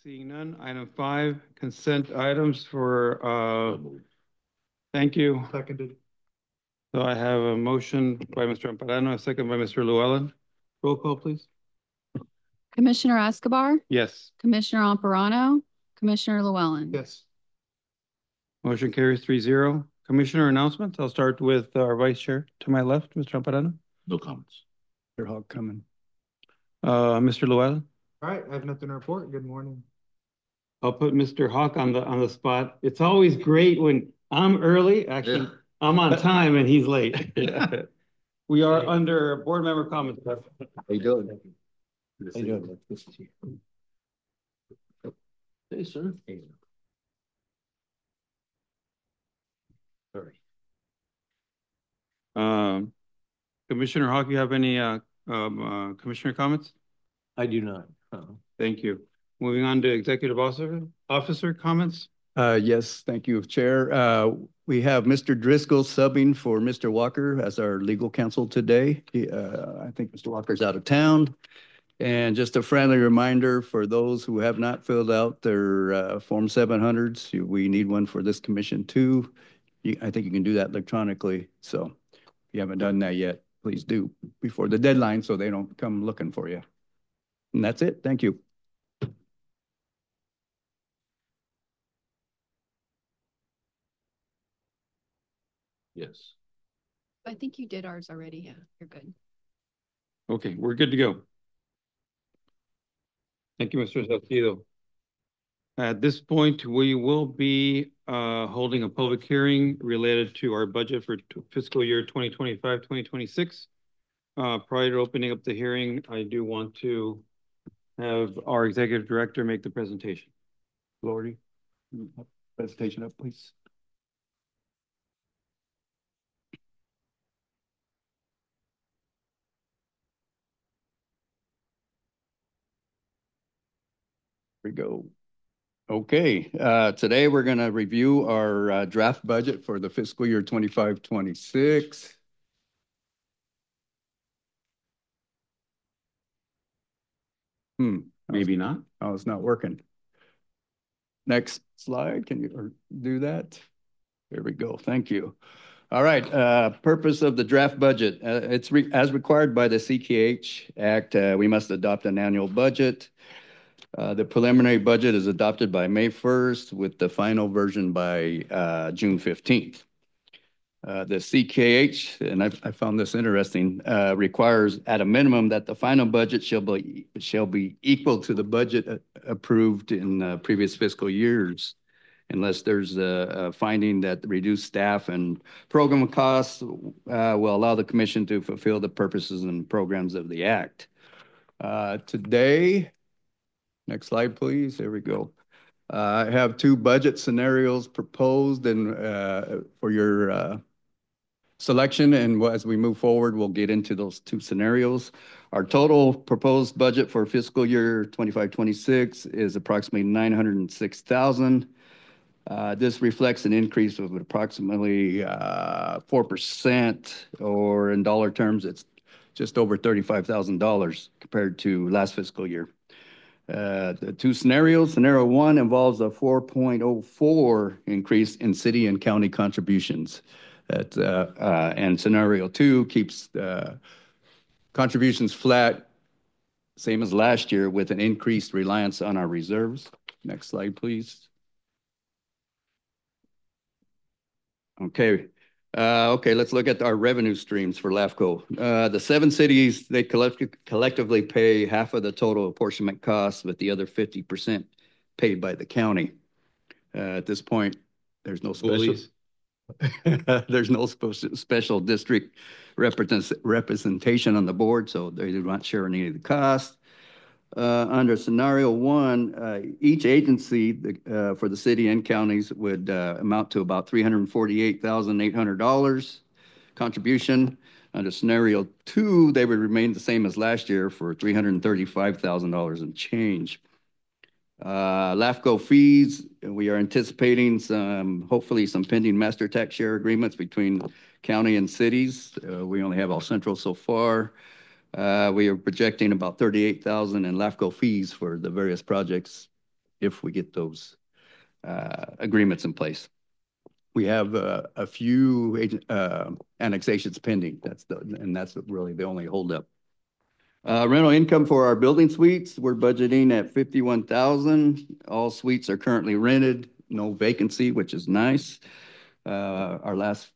Seeing none. Item 5, consent items for, thank you. Seconded. So I have a motion by Mr. Amparano, a second by Mr. Llewellyn. Roll call, please. Commissioner Escobar, Yes. Commissioner Amparano, Commissioner Llewellyn. Yes. Motion carries 3-0. Commissioner announcements. I'll start with our Vice Chair to my left, Mr. Amparano. No comments. Mr. Hawk coming. Mr. Llewellyn. All right, I have nothing to report. Good morning. I'll put Mr. Hawk on the spot. It's always great when I'm early. Actually, I'm on time and he's late. We are under board member comments. How you doing? How you doing? Hey, sir. Hey. Sorry. Commissioner Hawk, you have any commissioner comments? I do not. Thank you. Moving on to executive officer comments. Yes, thank you, Chair. We have Mr. Driscoll subbing for Mr. Walker as our legal counsel today. I think Mr. Walker's out of town. And just a friendly reminder for those who have not filled out their Form 700s, we need one for this commission too. I think you can do that electronically. So if you haven't done that yet, please do before the deadline so they don't come looking for you. And that's it. Thank you. Yes. I think you did ours already. Yeah, you're good. Okay, we're good to go. Thank you, Mr. Salcido. At this point, we will be holding a public hearing related to our budget for fiscal year 2025-2026. Prior to opening up the hearing, I do want to have our executive director make the presentation. Lori, presentation up, please. Here we go. Okay, today we're going to review our draft budget for the fiscal year 25-26. Maybe not. Oh, it's not working. Next slide. Can you do that? There we go. Thank you. All right. Purpose of the draft budget. It's as required by the CKH Act. We must adopt an annual budget. The preliminary budget is adopted by May 1st with the final version by June 15th. The CKH, and I found this interesting, requires at a minimum that the final budget shall be equal to the budget approved in previous fiscal years, unless there's a finding that the reduced staff and program costs will allow the commission to fulfill the purposes and programs of the Act. Today, next slide, please. There we go. I have two budget scenarios proposed and for your selection, and as we move forward, we'll get into those two scenarios. Our total proposed budget for fiscal year 25-26 is approximately $906,000. This reflects an increase of approximately 4%, or in dollar terms, it's just over $35,000 compared to last fiscal year. The two scenarios. Scenario 1 involves a 4.04 increase in city and county contributions. And scenario 2 keeps contributions flat, same as last year, with an increased reliance on our reserves. Next slide, please. Okay. Let's look at our revenue streams for LAFCO. The 7 cities, they collectively pay half of the total apportionment costs, with the other 50% paid by the county. At this point, there's no special special district representation on the board, so they do not share any of the costs. Under scenario 1, each agency for the city and counties would amount to about $348,800 contribution. Under scenario 2, they would remain the same as last year for $335,000 and change. LAFCO fees, we are anticipating hopefully some pending master tax share agreements between county and cities. We only have El Centro so far. We are projecting about $38,000 in LAFCO fees for the various projects if we get those agreements in place. We have a few annexations pending. That's really the only holdup. Rental income for our building suites, we're budgeting at 51,000. All suites are currently rented, no vacancy, which is nice. Our last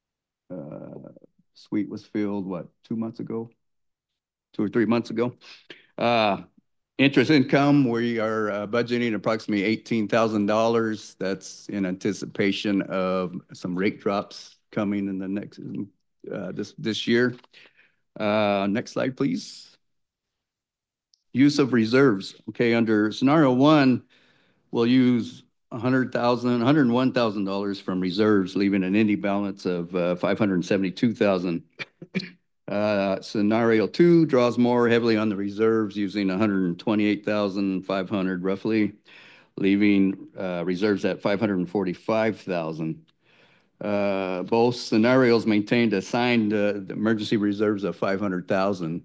suite was filled, what, 2 months ago? 2 or 3 months ago. Interest income, we are budgeting approximately $18,000. That's in anticipation of some rate drops coming in the next this year. Next slide, please. Use of reserves. Okay, under scenario 1, we'll use $101,000 from reserves, leaving an ending balance of $572,000. Scenario 2 draws more heavily on the reserves, using $128,500 roughly, leaving reserves at $545,000. Both scenarios maintained assigned the emergency reserves of $500,000.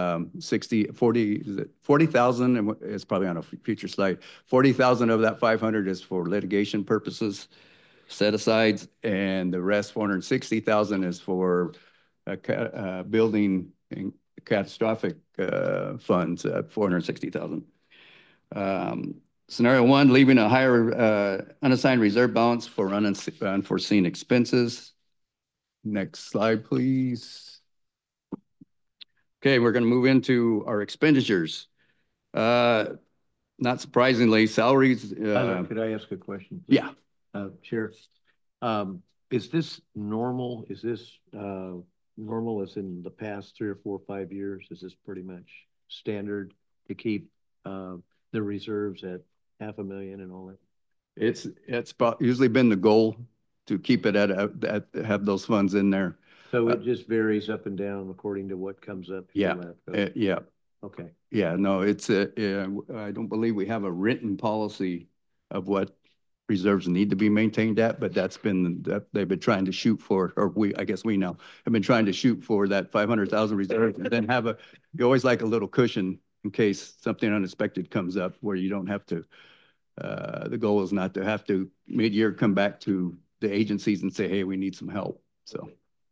40,000, and it's probably on a future slide. 40,000 of that 500 is for litigation purposes, set asides, and the rest 460,000 is for building and catastrophic funds at 460,000. Scenario 1, leaving a higher unassigned reserve balance for unforeseen expenses. Next slide, please. Okay, we're going to move into our expenditures. Not surprisingly, salaries. Could I ask a question, please? Yeah. Sheriff, is this normal? Is this normal as in the past 3 or 4 or 5 years? Is this pretty much standard to keep the reserves at $500,000 and all that? It's usually been the goal to keep it at have those funds in there. So it just varies up and down according to what comes up. Yeah. Yeah. Okay. Yeah. No, it's I don't believe we have a written policy of what reserves need to be maintained at, but that's been that they've been trying to shoot for, or I guess we now have been trying to shoot for that 500,000 reserve, and then you always like a little cushion in case something unexpected comes up where you don't have to. The goal is not to have to mid-year come back to the agencies and say, hey, we need some help. So.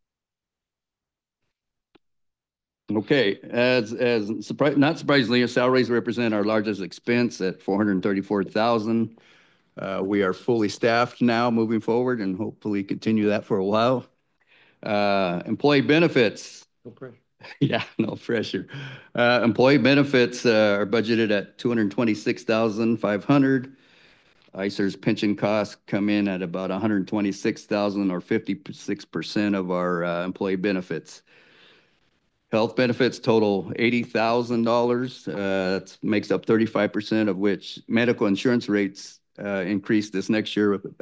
Okay, not surprisingly, salaries represent our largest expense at $434,000. We are fully staffed now moving forward and hopefully continue that for a while. Employee benefits. No pressure. Yeah, no pressure. Employee benefits are budgeted at $226,500. ICER's pension costs come in at about $126,000, or 56% of our employee benefits. Health benefits total $80,000. That makes up 35%, of which medical insurance rates increase this next year with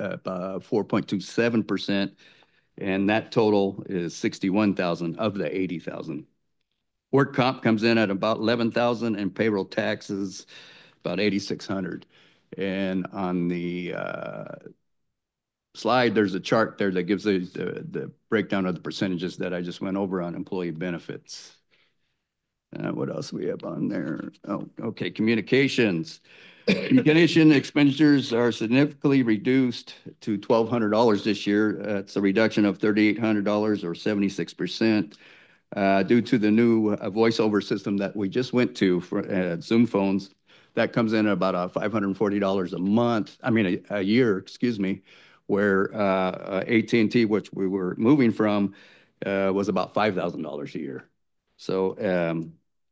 4.27%, and that total is $61,000 of the $80,000. Work comp comes in at about $11,000, and payroll taxes about $8,600. And on the slide, there's a chart there that gives the breakdown of the percentages that I just went over on employee benefits. What else we have on there? Oh, okay, communications. Communication expenditures are significantly reduced to $1,200 this year. It's a reduction of $3,800, or 76%, due to the new voice-over system that we just went to for Zoom phones. That comes in at about $540 a month. I mean, a year, excuse me, where AT&T, which we were moving from, was about $5,000 a year. So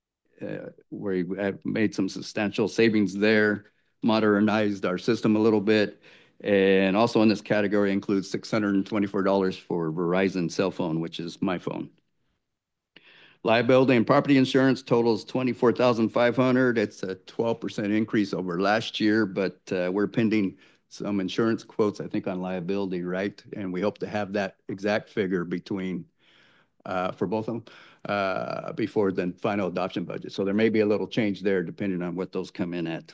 we have made some substantial savings there, modernized our system a little bit, and also in this category includes $624 for Verizon cell phone, which is my phone. Liability and property insurance totals $24,500. It's a 12% increase over last year, but we're pending some insurance quotes, I think, on liability, right? And we hope to have that exact figure between for both of them before the final adoption budget. So there may be a little change there depending on what those come in at.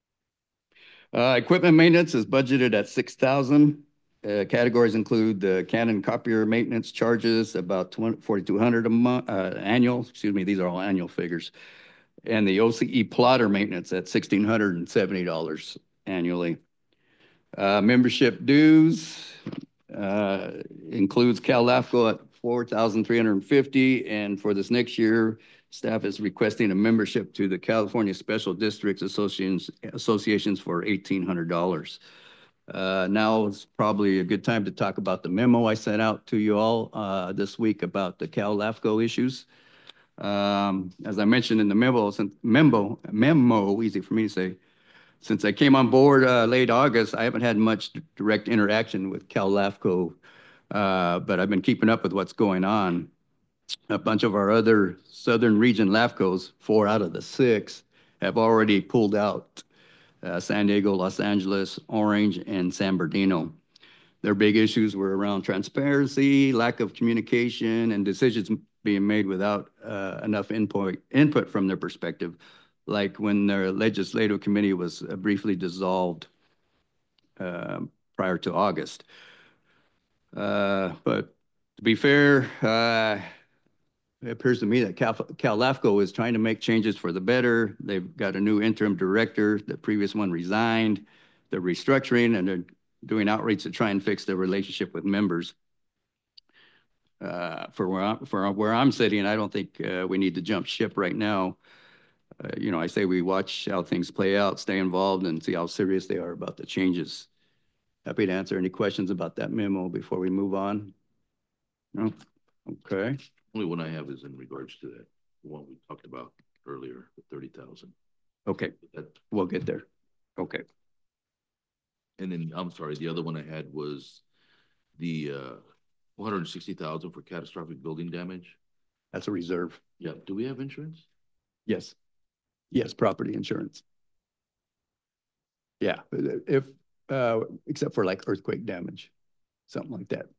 Equipment maintenance is budgeted at $6,000. Categories include the Canon copier maintenance charges, about $4,200 a month annual. Excuse me, these are all annual figures. And the OCE plotter maintenance at $1,670 annually. Membership dues includes Cal LAFCO at $4,350, and for this next year, staff is requesting a membership to the California Special Districts Associations for $1,800. Now is probably a good time to talk about the memo I sent out to you all this week about the Cal LAFCO issues. As I mentioned in the memo, easy for me to say, since I came on board late August, I haven't had much direct interaction with Cal LAFCO, but I've been keeping up with what's going on. A bunch of our other Southern Region LAFCOs, 4 out of the 6, have already pulled out. San Diego, Los Angeles, Orange, and San Bernardino. Their big issues were around transparency, lack of communication, and decisions being made without enough input from their perspective, like when their legislative committee was briefly dissolved prior to August. But to be fair, it appears to me that Cal LAFCO is trying to make changes for the better. They've got a new interim director. The previous one resigned. They're restructuring and they're doing outreach to try and fix their relationship with members. For where I'm sitting, I don't think we need to jump ship right now. I say we watch how things play out, stay involved, and see how serious they are about the changes. Happy to answer any questions about that memo before we move on. No? Okay. Only one I have is in regards to that one we talked about earlier, the 30,000. Okay, we'll get there. Okay. And then, I'm sorry, the other one I had was the 160,000 for catastrophic building damage. That's a reserve. Yeah. Do we have insurance? Yes. Yes, property insurance. Yeah, if except for like earthquake damage, something like that.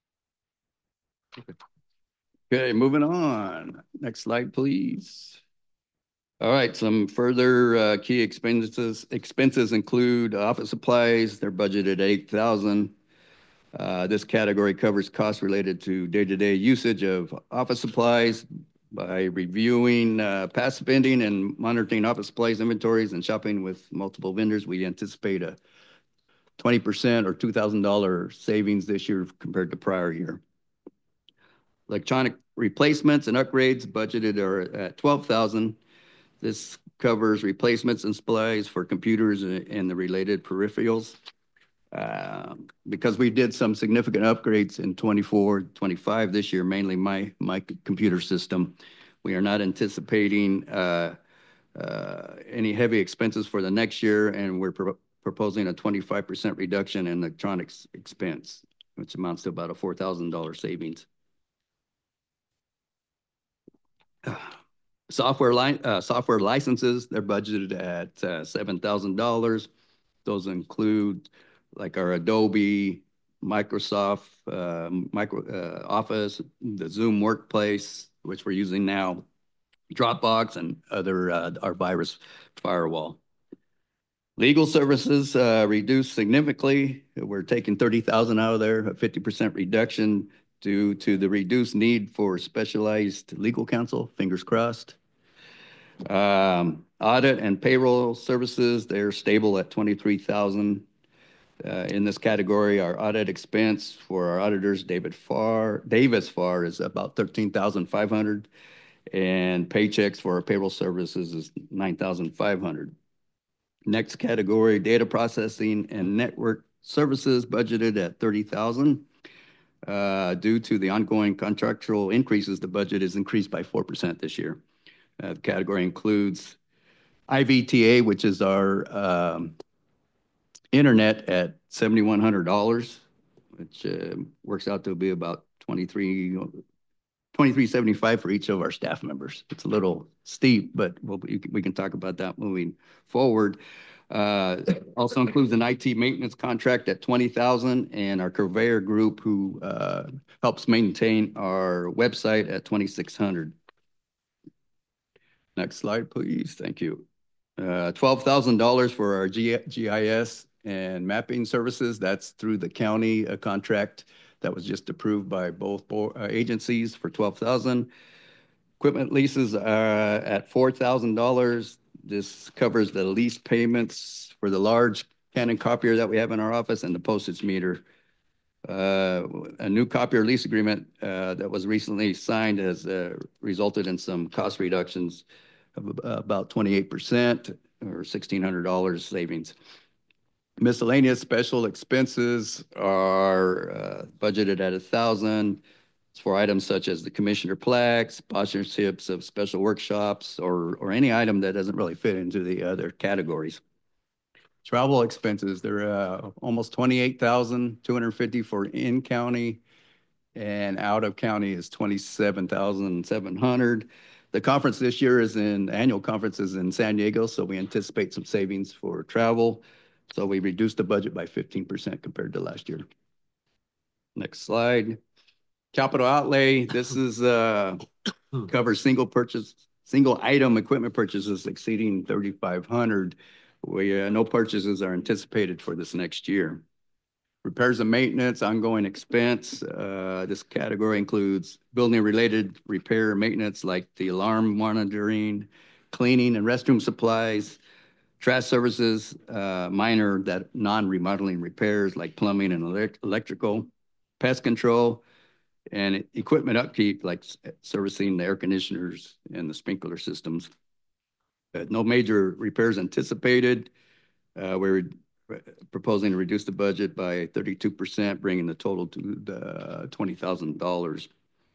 Okay, moving on. Next slide, please. All right, some further key expenses. Expenses include office supplies. They're budgeted at $8,000. This category covers costs related to day-to-day usage of office supplies by reviewing past spending and monitoring office supplies inventories and shopping with multiple vendors. We anticipate a 20% or $2,000 savings this year compared to prior year. Electronic replacements and upgrades budgeted are at $12,000. This covers replacements and supplies for computers and the related peripherals. Because we did some significant upgrades in 24, 25 this year, mainly my computer system, we are not anticipating any heavy expenses for the next year, and we're proposing a 25% reduction in electronics expense, which amounts to about a $4,000 savings. Software licenses, they're budgeted at $7,000. Those include like our Adobe, Microsoft, Office, the Zoom Workplace, which we're using now, Dropbox, and other our virus firewall. Legal services reduced significantly. We're taking $30,000 out of there, a 50% reduction due to the reduced need for specialized legal counsel, fingers crossed. Audit and payroll services, they're stable at $23,000. In this category, our audit expense for our auditors, Davis Farr, is about $13,500, and paychecks for our payroll services is $9,500. Next category, data processing and network services, budgeted at $30,000. Due to the ongoing contractual increases, the budget is increased by 4% this year. The category includes IVTA, which is our internet at $7,100, which works out to be about $23.75 for each of our staff members. It's a little steep, but we can talk about that moving forward. Also includes an IT maintenance contract at $20,000, and our Conveyor Group, who helps maintain our website, at $2,600. Next slide, please. Thank you. $12,000 for our GIS and mapping services. That's through the county contract that was just approved by both agencies for $12,000. Equipment leases are at $4,000. This covers the lease payments for the large Canon copier that we have in our office and the postage meter. A new copier lease agreement that was recently signed has resulted in some cost reductions of about 28% or $1,600 savings. Miscellaneous special expenses are budgeted at $1,000 for items such as the commissioner plaques, sponsorships of special workshops, or any item that doesn't really fit into the other categories. Travel expenses, they're almost 28,250 for in-county, and out of county is 27,700. The conference this year annual conference is in San Diego, so we anticipate some savings for travel. So we reduced the budget by 15% compared to last year. Next slide. Capital outlay, this is covers single item equipment purchases exceeding 3,500. No purchases are anticipated for this next year. Repairs and maintenance, ongoing expense. This category includes building-related repair and maintenance like the alarm monitoring, cleaning and restroom supplies, trash services, minor non-remodeling repairs like plumbing and electrical, pest control, and equipment upkeep like servicing the air conditioners and the sprinkler systems. No major repairs anticipated. We're proposing to reduce the budget by 32%, bringing the total to the $20,000.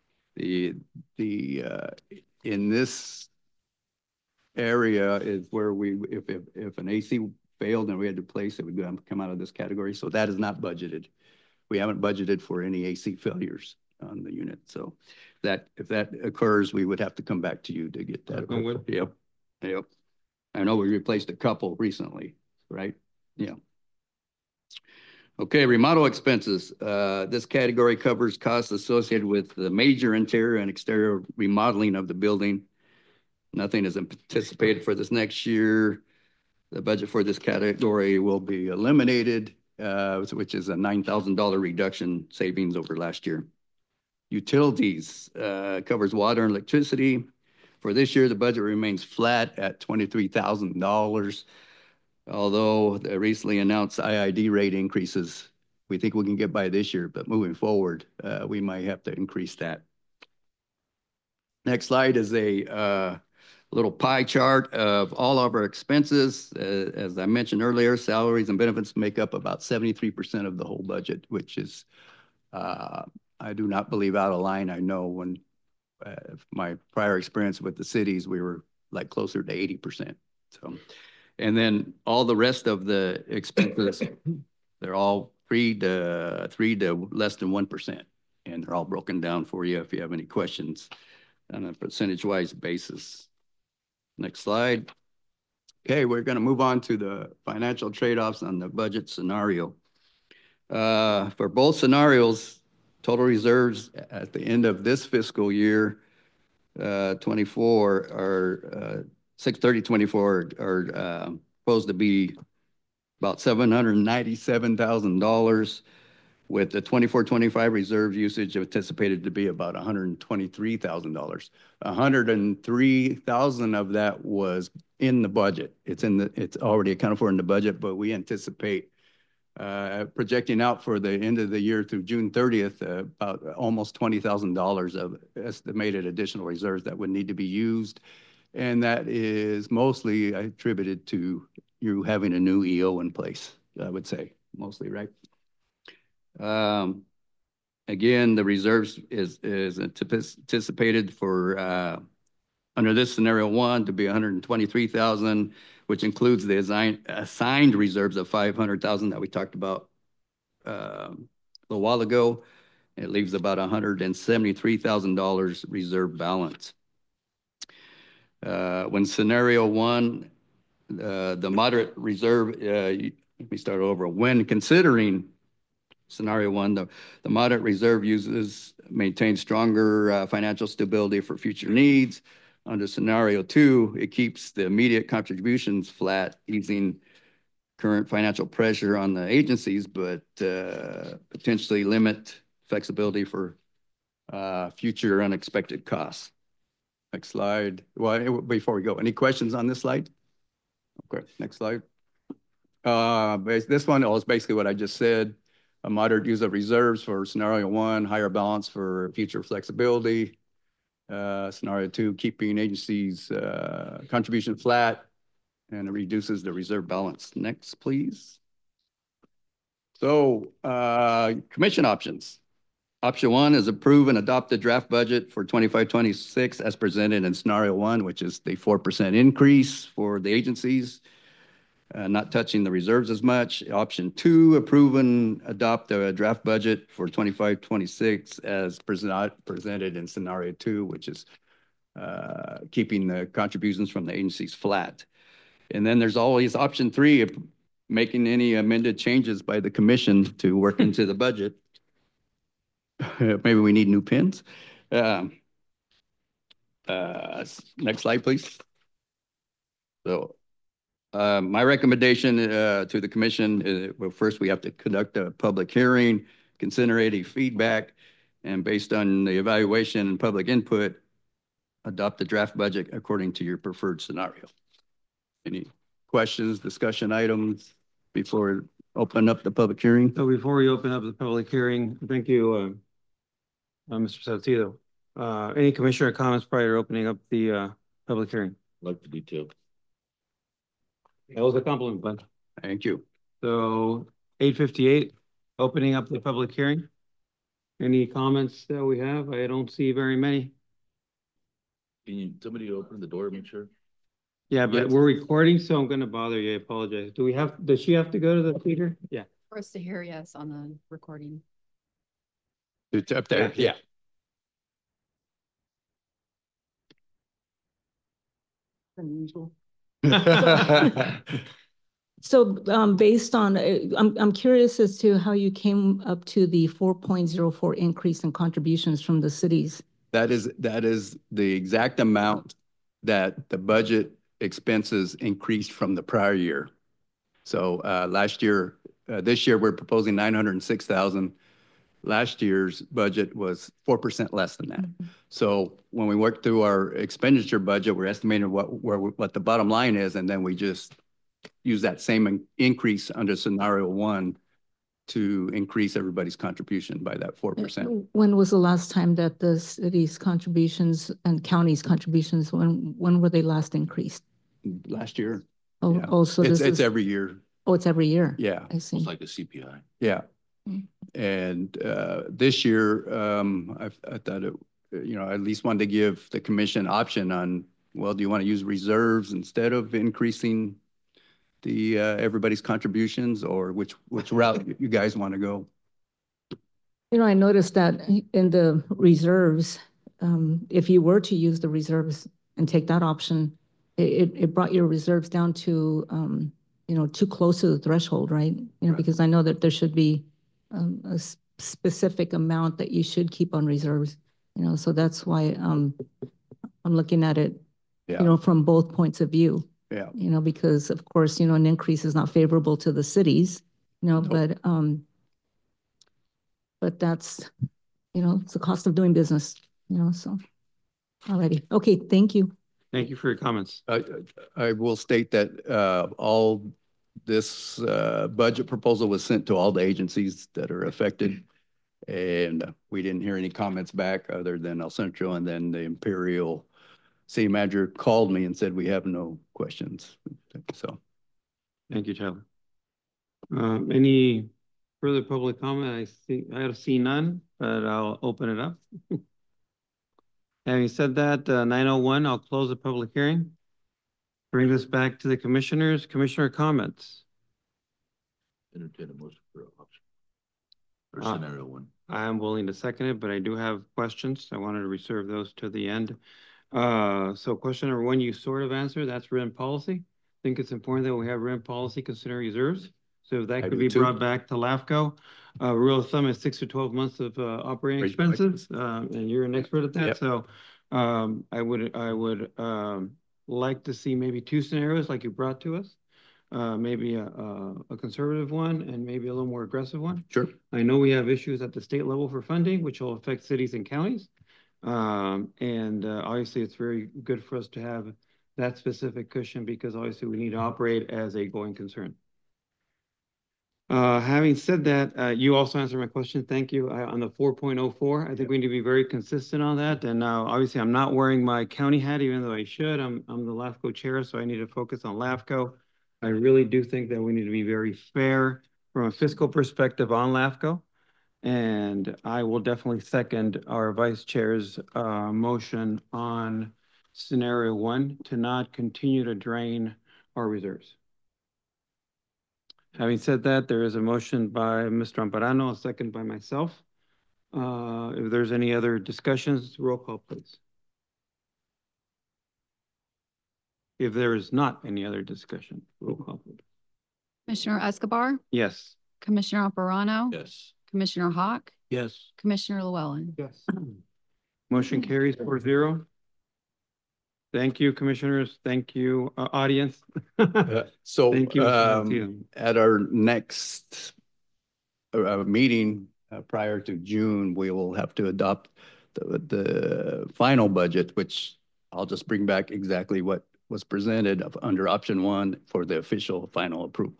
In this area is where if an AC failed and we had to replace it, would come out of this category. So that is not budgeted. We haven't budgeted for any AC failures on the unit. So if that occurs, we would have to come back to you to get that. Yep. I know we replaced a couple recently, right? Yeah. Okay, remodel expenses. This category covers costs associated with the major interior and exterior remodeling of the building. Nothing is anticipated for this next year. The budget for this category will be eliminated, which is a $9,000 reduction savings over last year. Utilities covers water and electricity. For this year, the budget remains flat at $23,000. Although the recently announced IID rate increases, we think we can get by this year, but moving forward, we might have to increase that. Next slide is a little pie chart of all of our expenses. As I mentioned earlier, salaries and benefits make up about 73% of the whole budget, which is, I do not believe out of line. I know when my prior experience with the cities, we were like closer to 80%. So, and then all the rest of the expenses, they're all 3 to less than 1%. And they're all broken down for you if you have any questions on a percentage-wise basis. Next slide. Okay, we're going to move on to the financial trade-offs on the budget scenario. For both scenarios, total reserves at the end of this fiscal year, 24 are 6/30/24 are supposed to be about $797,000, with the 24-25 reserve usage anticipated to be about $123,000. $103,000 of that was in the budget. It's already accounted for in the budget, but we anticipate projecting out for the end of the year through June 30th, about almost $20,000 of estimated additional reserves that would need to be used. And that is mostly attributed to you having a new EO in place, I would say, mostly, right? Again, the reserves is anticipated for under this scenario 1 to be $123,000, which includes the assigned reserves of $500,000 that we talked about a little while ago. It leaves about $173,000 reserve balance. When scenario 1, the moderate reserve, let me start over. When considering scenario 1, the moderate reserve maintains stronger financial stability for future needs. Under scenario 2, it keeps the immediate contributions flat, easing current financial pressure on the agencies, but potentially limit flexibility for future unexpected costs. Next slide. Well, before we go, any questions on this slide? Okay, next slide. This one was basically what I just said. A moderate use of reserves for scenario one, higher balance for future flexibility. Scenario two, keeping agencies' contribution flat, and it reduces the reserve balance. Next, please. So, commission options. Option one is approve and adopt the draft budget for 25-26 as presented in scenario one, which is the 4% increase for the agencies, not touching the reserves as much. Option two, approve and adopt the draft budget for 25-26 as presented in scenario two, which is keeping the contributions from the agencies flat. And then there's always option three, making any amended changes by the commission to work into the budget. Maybe we need new pins. Next slide, please. So my recommendation to the commission, well, first we have to conduct a public hearing, consider any feedback, and based on the evaluation and public input, adopt the draft budget according to your preferred scenario. Any questions, discussion items before open up the public hearing? So before we open up the public hearing, thank you, Mr. Salcido. Any commissioner comments prior to opening up the public hearing? Like the detail. That was a compliment, bud. Thank you. So 8:58, opening up the public hearing. Any comments that we have? I don't see very many. Can somebody open the door, make sure? Yeah, but Yes. we're recording, so I'm gonna bother you. I apologize. Does she have to go to the theater? Yeah. For us to hear, yes, on the recording. It's up there, yeah. Unusual. So based on, I'm curious as to how you came up to the 4.04 increase in contributions from the cities. That is the exact amount that the budget expenses increased from the prior year. So last year, this year, we're proposing 906,000. Last year's budget was 4% less than that. So when we work through our expenditure budget, we're estimating what the bottom line is, and then we just use that same increase under scenario one to increase everybody's contribution by that 4%. When was the last time that the city's contributions and county's contributions, when were they last increased? Last year. Oh, Yeah. oh, so It's every year. Oh, it's every year. Yeah. I see. It's like a CPI. Yeah. Mm. And this year, I thought it, I at least wanted to give the commission option on, well, do you want to use reserves instead of increasing the everybody's contributions, or which route you guys want to go? I noticed that in the reserves, if you were to use the reserves and take that option, it brought your reserves down to, too close to the threshold, right? Right. Because I know that there should be a specific amount that you should keep on reserves, so that's why I'm looking at it, Yeah. From both points of view. Yeah. Because of course, an increase is not favorable to the cities, but that's, it's the cost of doing business, so. Alrighty. Okay, thank you. Thank you for your comments. I will state that all this budget proposal was sent to all the agencies that are affected, and we didn't hear any comments back other than El Centro, and then the Imperial city manager called me and said we have no questions. So, Thank you, Tyler. Any further public comment? I see none, but I'll open it up. Having said that, 9:01, I'll close the public hearing. Bring this back to the commissioners. Commissioner comments. Entertain a motion for option. Or scenario one. I am willing to second it, but I do have questions. I wanted to reserve those to the end. So question number one, you sort of answered, that's written policy. I think it's important that we have written policy considering reserves. So if that could be brought back to LAFCO. Rule of thumb is 6 to 12 months of operating expenses, and you're an expert at that. Yep. So I would like to see maybe two scenarios like you brought to us. Maybe a conservative one and maybe a little more aggressive one. sure. I know we have issues at the state level for funding, which will affect cities and counties. And obviously it's very good for us to have that specific cushion because obviously we need to operate as a going concern. Having said that, you also answered my question. Thank you. On the 4.04, I think we need to be very consistent on that. And obviously, I'm not wearing my county hat, even though I should. I'm the LAFCO chair, so I need to focus on LAFCO. I really do think that we need to be very fair from a fiscal perspective on LAFCO. And I will definitely second our vice chair's motion on scenario 1 to not continue to drain our reserves. Having said that, there is a motion by Mr. Amparano, a second by myself. If there's any other discussions, roll call, please. If there is not any other discussion, roll call, please. Commissioner Escobar, Yes. Commissioner Alvarado, Yes. Commissioner Hawk, Yes. Commissioner Llewellyn. Yes. Motion carries 4-0. Thank you, commissioners. Thank you, audience. So Thank you, Mr. Salcido. at our next meeting prior to June, we will have to adopt the final budget, which I'll just bring back exactly what was presented under option 1 for the official final approval.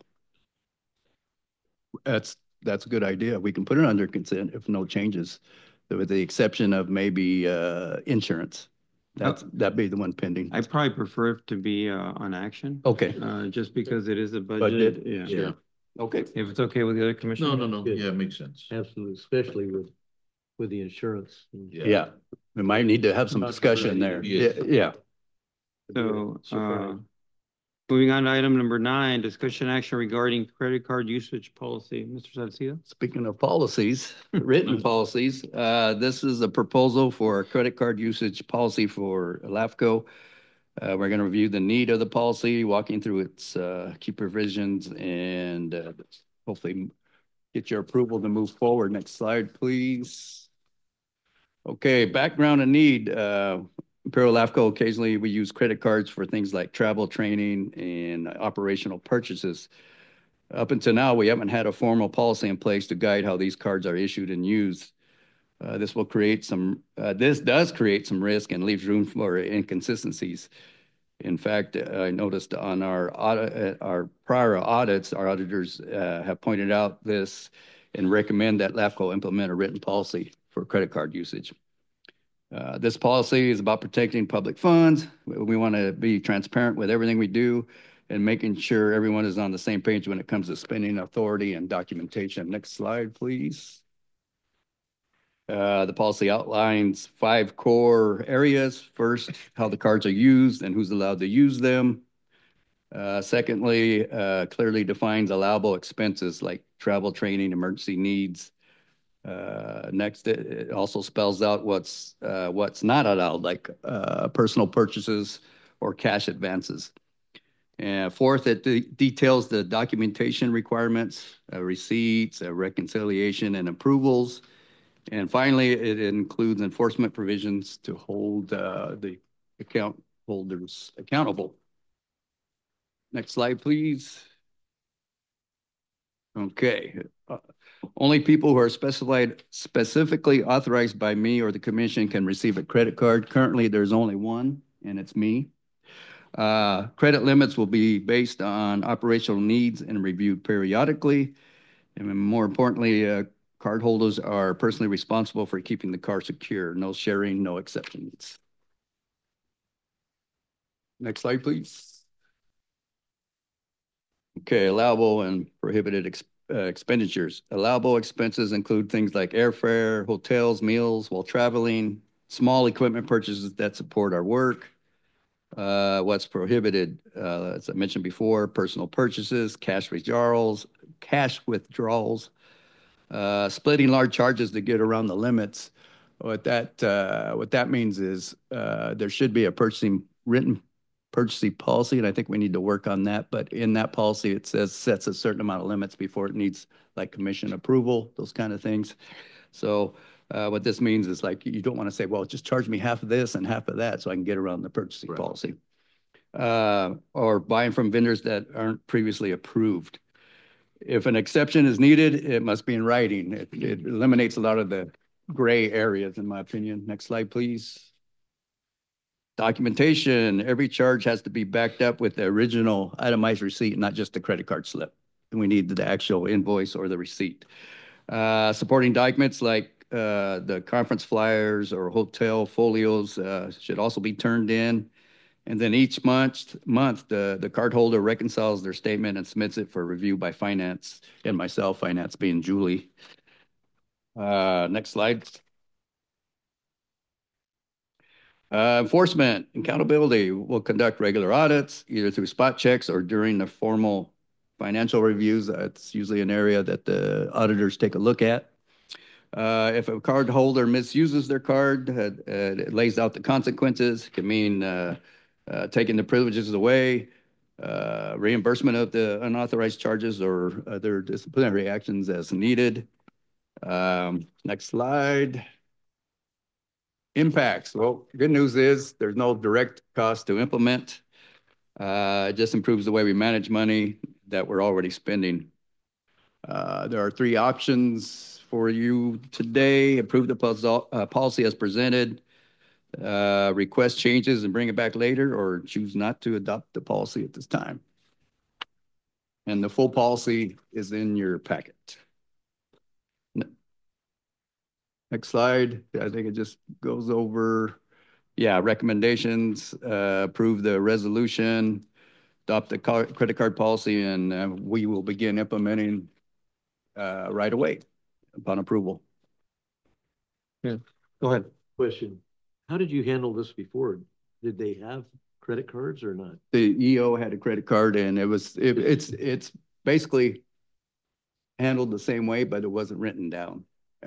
That's a good idea. We can put it under consent if no changes, with the exception of maybe insurance. That'd be the one pending. I probably prefer it to be on action. Okay. Just because it is a budget. Budget? Yeah. Okay. If it's okay with the other commissioners. No. Yeah, it makes sense. Absolutely, especially with the insurance. Yeah. We might need to have some discussion there. Yes. Yeah. So, moving on to item number 9, discussion action regarding credit card usage policy. Mr. Salcido? Speaking of policies, written policies, this is a proposal for a credit card usage policy for LAFCO. We're going to review the need of the policy, walking through its key provisions, and hopefully get your approval to move forward. Next slide, please. Okay, background and need. Imperial LAFCO, occasionally we use credit cards for things like travel, training, and operational purchases. Up until now, we haven't had a formal policy in place to guide how these cards are issued and used. This does create some risk and leaves room for inconsistencies. In fact, I noticed on our prior audits, our auditors have pointed out this and recommend that LAFCO implement a written policy for credit card usage. This policy is about protecting public funds. We want to be transparent with everything we do and making sure everyone is on the same page when it comes to spending authority and documentation. Next slide, please. The policy outlines 5 core areas. First, how the cards are used and who's allowed to use them. Secondly, clearly defines allowable expenses like travel, training, emergency needs. Next, it also spells out what's not allowed, like personal purchases or cash advances. And fourth, it details the documentation requirements, receipts, reconciliation, and approvals. And finally, it includes enforcement provisions to hold the account holders accountable. Next slide, please. Okay. Only people who are specifically authorized by me or the commission can receive a credit card. Currently, there's only one, and it's me. Credit limits will be based on operational needs and reviewed periodically. And more importantly, cardholders are personally responsible for keeping the card secure. No sharing, no exceptions. Next slide, please. Okay, allowable and prohibited expenditures. Allowable expenses include things like airfare, hotels, meals while traveling, small equipment purchases that support our work. What's prohibited, as I mentioned before, personal purchases, cash withdrawals, splitting large charges to get around the limits. What that means is there should be a written purchasing policy, and I think we need to work on that. But in that policy, it sets a certain amount of limits before it needs like commission approval, those kind of things. So what this means is like you don't want to say, well, just charge me half of this and half of that so I can get around the purchasing policy. Or buying from vendors that aren't previously approved. If an exception is needed, it must be in writing. It eliminates a lot of the gray areas, in my opinion. Next slide, please. Documentation. Every charge has to be backed up with the original itemized receipt, not just the credit card slip. we need the actual invoice or the receipt. Supporting documents like the conference flyers or hotel folios should also be turned in. And then each month, the cardholder reconciles their statement and submits it for review by finance and myself, finance being Julie. Next slide. Enforcement, accountability will conduct regular audits, either through spot checks or during the formal financial reviews. That's usually an area that the auditors take a look at. If a card holder misuses their card, it lays out the consequences. It can mean taking the privileges away, reimbursement of the unauthorized charges or other disciplinary actions as needed. Next slide. Impacts. Well, good news is there's no direct cost to implement. It just improves the way we manage money that we're already spending. There are 3 options for you today. Approve the policy as presented, request changes and bring it back later, or choose not to adopt the policy at this time. And the full policy is in your packet. Next slide. I think it just goes over, recommendations, approve the resolution, adopt the credit card policy, and we will begin implementing right away upon approval. Yeah, go ahead. Question, how did you handle this before? Did they have credit cards or not? The EO had a credit card, and it's basically handled the same way, but it wasn't written down.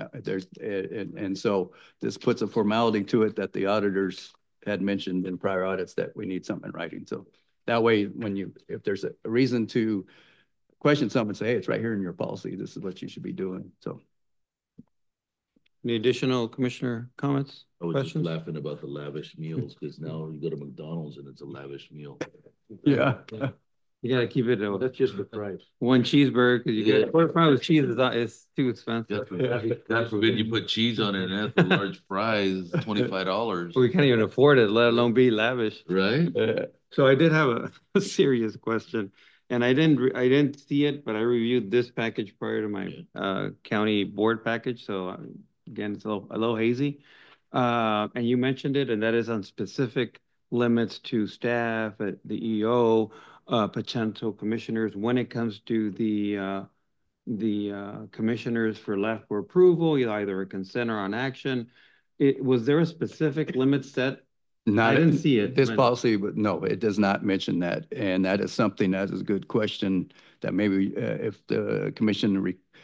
And so this puts a formality to it that the auditors had mentioned in prior audits that we need something in writing. So that way, if there's a reason to question something, say, hey, it's right here in your policy. This is what you should be doing. So. Any additional commissioner comments? I was questions? just laughing about the lavish meals because now you go to McDonald's and it's a lavish meal. Yeah. You gotta keep it That's just the price. 1 cheeseburger because you get $45 with cheese is too expensive. God forbid you put cheese on it and that's the large fries, $25. We can't even afford it, let alone be lavish. Right? So I did have a serious question, and I didn't see it, but I reviewed this package prior to my county board package. So again, it's a little hazy. And you mentioned it, and that is on specific limits to staff at the EO, potential commissioners. When it comes to the commissioners for left for approval, either a consent or on action, was there a specific limit set? I didn't see it. This policy, but no, it does not mention that. And that is something that is a good question that maybe if the commission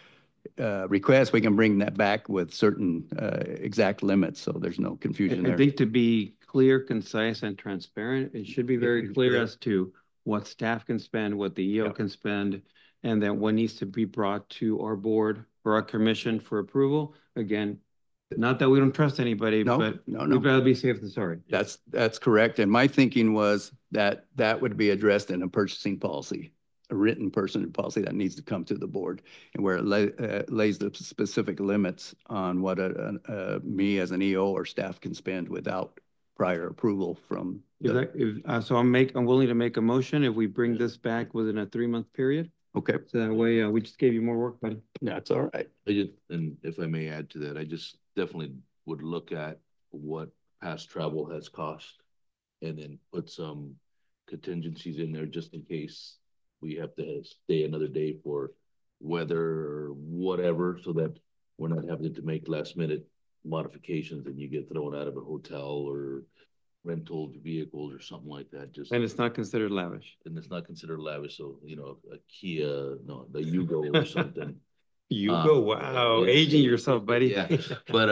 requests, we can bring that back with certain exact limits. So there's no confusion there. I think to be clear, concise, and transparent, it should be very clear as to what staff can spend, what the EO can spend, and then what needs to be brought to our board or our commission for approval. Again, not that we don't trust anybody, but we'd rather be safe than sorry. That's correct. And my thinking was that would be addressed in a purchasing policy, a written person policy that needs to come to the board, and where it lays the specific limits on what me as an EO or staff can spend without prior approval from. So I'm willing to make a motion if we bring this back within a 3-month period. Okay. So that way we just gave you more work, buddy. That's all right. And if I may add to that, I just definitely would look at what past travel has cost and then put some contingencies in there just in case we have to stay another day for weather or whatever, so that we're not having to make last minute modifications and you get thrown out of a hotel or rental vehicles or something like that. And it's not considered lavish. And it's not considered lavish. So, a Kia, the Yugo or something. Yugo, wow, aging yourself, buddy. Yeah, but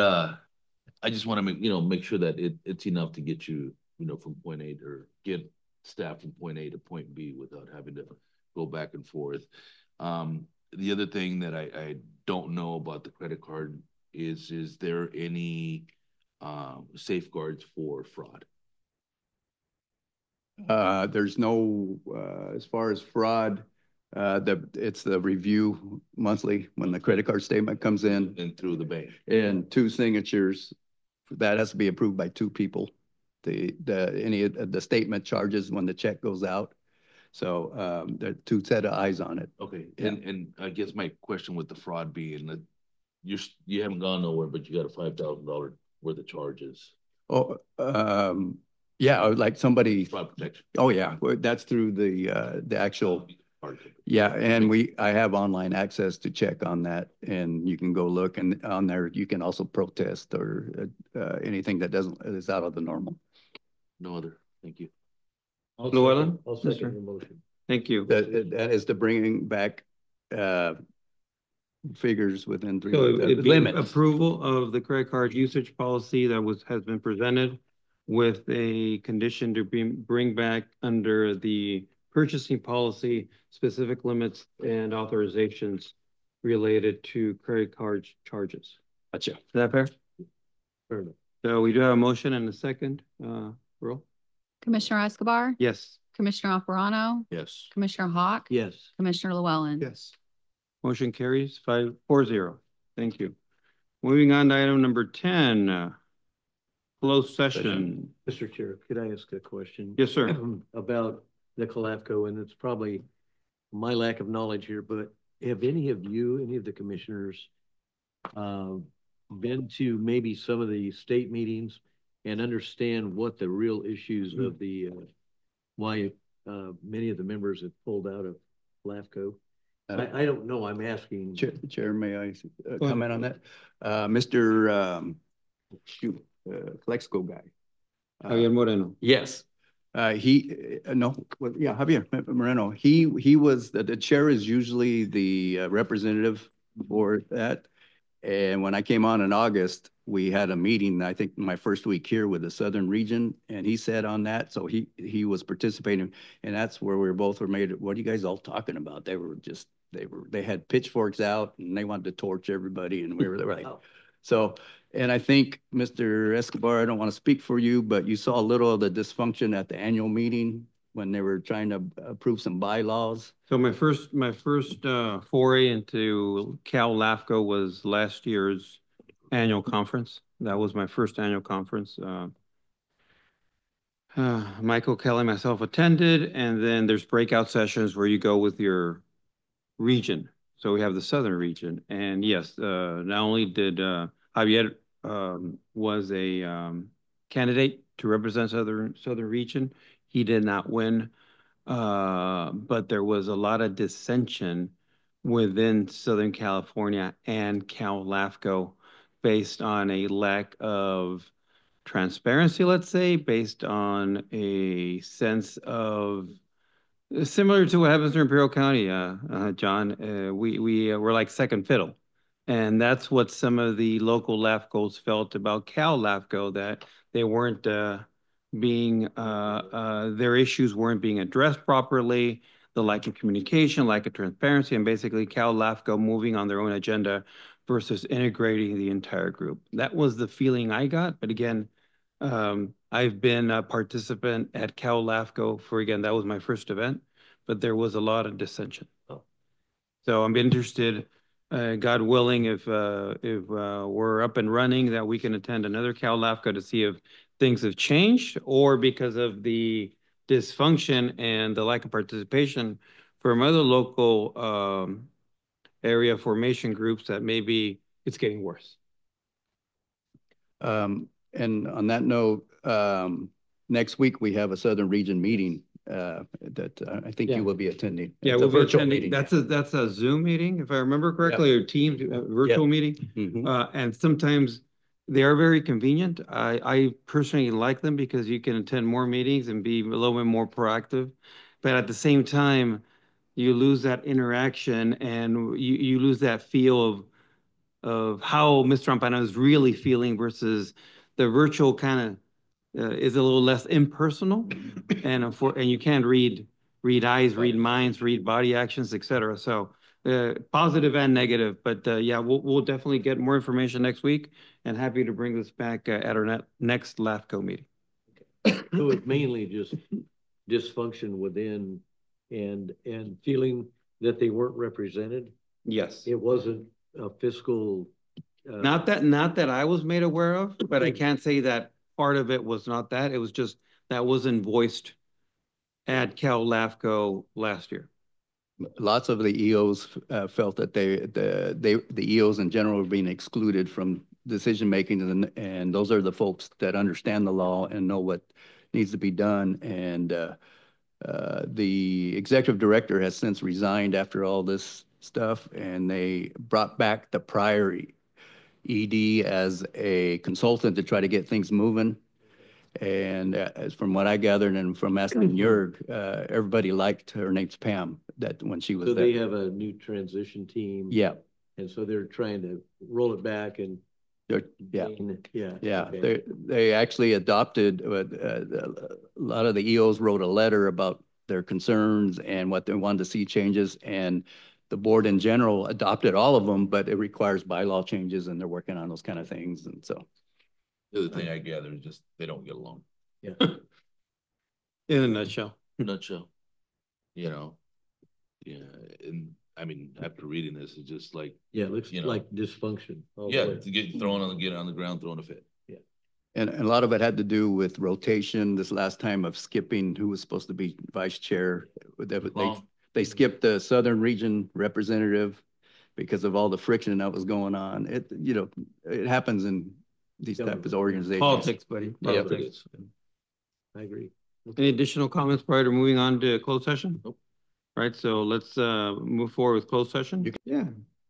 I just want to make sure that it's enough to get you, from point A, or get staff from point A to point B without having to go back and forth. The other thing that I don't know about the credit card is there any safeguards for fraud? There's no, as far as fraud, it's the review monthly when the credit card statement comes in. And through the bank. And 2 signatures. That has to be approved by 2 people. Any of the statement charges when the check goes out. So there are two set of eyes on it. Okay, Yeah. and I guess my question with the fraud being that you haven't gone nowhere, but you got a $5,000 worth of charges. Oh, yeah, like somebody, Fraud protection. oh yeah, well, that's through the actual, yeah, and I have online access to check on that, and you can go look, and on there, you can also protest or anything that is out of the normal. No other, thank you. Llewellyn? I'll second the motion. Thank you. That is the bringing back figures within So it'd be limits. approval of the credit card usage policy that has been presented with a condition to bring back under the purchasing policy, specific limits and authorizations related to credit card charges. Gotcha. Is that fair? Fair enough. So we do have a motion and a second, roll. Commissioner Escobar, Yes. Commissioner Alvarado, Yes. Commissioner Hawk, Yes. Commissioner Llewellyn. Yes. Motion carries 5-4-0. Thank you. Moving on to item number 10, closed session. Mr. Chair, could I ask a question? Yes, sir. About the Calafco, and it's probably my lack of knowledge here, but have any of the commissioners been to maybe some of the state meetings and understand what the real issues of the why many of the members have pulled out of LAFCO? I don't know. I'm asking. Chair, may I comment on that? Mr. Flexco guy. Javier Moreno. Yes. Javier Moreno. He was, the chair is usually the representative for that. And when I came on in August, we had a meeting, I think my first week here with the Southern region, and he sat on that. So he was participating, and that's where we both were made. What are you guys all talking about? They had pitchforks out and they wanted to torch everybody, and they were like, so, and I think Mr. Escobar, I don't want to speak for you, but you saw a little of the dysfunction at the annual meeting when they were trying to approve some bylaws. So my first foray into Cal LAFCO was last year's annual conference. That was my first annual conference. Michael Kelly, myself attended, and then there's breakout sessions where you go with your region. So we have the Southern region, and yes, not only did Javier was a candidate to represent Southern region, he did not win, but there was a lot of dissension within Southern California and Cal LAFCO based on a lack of transparency, let's say, based on a sense of similar to what happens in Imperial County, John. We're like second fiddle. And that's what some of the local LAFCOs felt about Cal LAFCO, that they weren't their issues weren't being addressed properly, the lack of communication, lack of transparency, and basically Cal LAFCO moving on their own agenda versus integrating the entire group. That was the feeling I got. But again, I've been a participant at Cal LAFCO for, again, that was my first event, but there was a lot of dissension. So I'm interested, God willing, if we're up and running, that we can attend another Cal LAFCO to see if things have changed, or because of the dysfunction and the lack of participation from other local area formation groups, that maybe it's getting worse. And on that note, next week we have a Southern Region meeting that I think you will be attending. Yeah, it's we'll a virtual be meeting. That's a Zoom meeting, if I remember correctly, or Teams, virtual meeting. Mhm. And sometimes they are very convenient. I personally like them because you can attend more meetings and be a little bit more proactive. But at the same time, you lose that interaction, and you lose that feel of how Mr. Ampana is really feeling versus the virtual kind of is a little less impersonal, and you can't read eyes, read minds, read body actions, etc. So positive and negative, but yeah, we'll definitely get more information next week, and happy to bring this back at our next LAFCO meeting. So it's mainly just dysfunction within and feeling that they weren't represented. Yes. It wasn't a fiscal. Not that I was made aware of, but I can't say that part of it was not that. It was just that wasn't voiced add Cal LAFCO last year. Lots of the EOs felt that the EOs in general were being excluded from decision making, and those are the folks that understand the law and know what needs to be done. And the executive director has since resigned after all this stuff, and they brought back the prior ED as a consultant to try to get things moving. And as from what I gathered and from asking Jörg, everybody liked her. Name's Pam. That when she was So there. they have a new transition team. Yeah, And so they're trying to roll it back and. yeah. Yeah. okay. They actually adopted, a lot of the EOs wrote a letter about their concerns and what they wanted to see changes. And the board in general adopted all of them, but it requires bylaw changes and they're working on those kind of things. And so. The other thing I gather is just they don't get along. Yeah. In a nutshell. Nutshell. You know, yeah, and I mean, after reading this, it's just like, Yeah, it looks You know. like dysfunction. all the yeah, way. to get thrown on, get on the ground, throwing a fit. And a lot of it had to do with rotation this last time of skipping who was supposed to be vice chair. They skipped the Southern Region representative because of all the friction that was going on. It happens in these types of organizations. Politics, buddy. Yeah, Politics. I agree. Any additional comments prior to moving on to closed session? Nope. Right, so let's move forward with closed session. You Yeah.